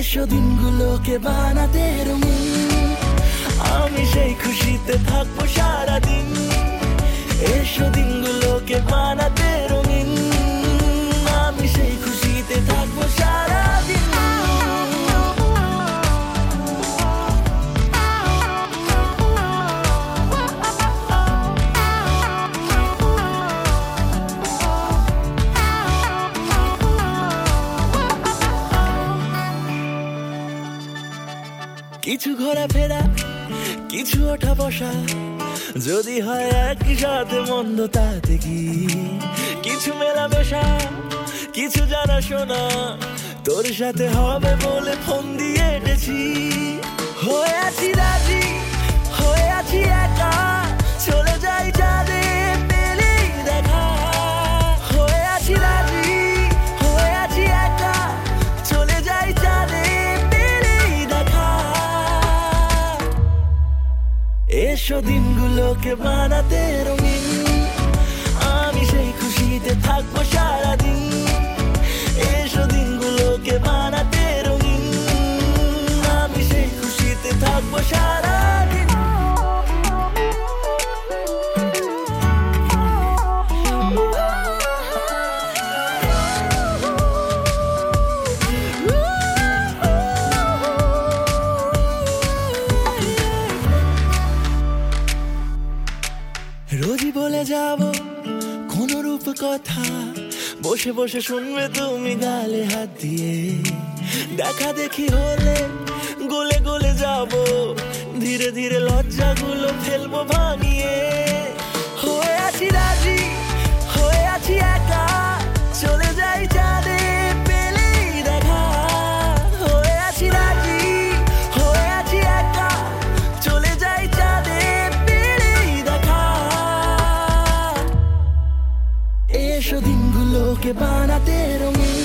এসো দিনগুলোকে বানাতে রঙিন, আমি সেই খুশিতে থাকবো সারাদিন। এসো দিনগুলোকে বানাতে রঙিন, আমি সেই খুশিতে থাকবো সারাদিন। কিছু ঘোরাফেরা, কিছু ওঠা বসা, যদি হয় একই সাথে মন্দ তাতে কি। কিছু মেলামেশা, কিছু জানা শোনা, তোর সাথে হবে বলে ফোন দিয়ে এটেছি। হয়ে আছি রাজি, হয়ে আছি একা, চলে যাই চাঁদে পেলেই দেখা। হয়ে আছি রাজি, হয়ে আছি একা, চলে যাই চাঁদে পেলেই দেখা। এসো দিনগুলোকে বানাতে রঙিন, আমি সেই খুশিতে থাকবো সারাদিন। এসো দিনগুলোকে বানাতে রঙিন, আমি সেই খুশিতে থাকবো সারাদিন। রোজই বলে যাব কোন রূপ কথা, বসে বসে শুনবে তুমি গালে হাত দিয়ে। দেখা দেখি হলে গলে গলে যাব, ধীরে ধীরে লজ্জাগুলো ফেলবো ভাঙিয়ে। হয়ে আছি রাজি, হয়ে আছি একা, চলে যাই চাঁদে পেলেই দেখা। হয়ে আছি রাজি, হয়ে আছি একা, চলে যাই চাঁদে পেলেই দেখা। এসো দিনগুলোকে বানাতে রঙিন,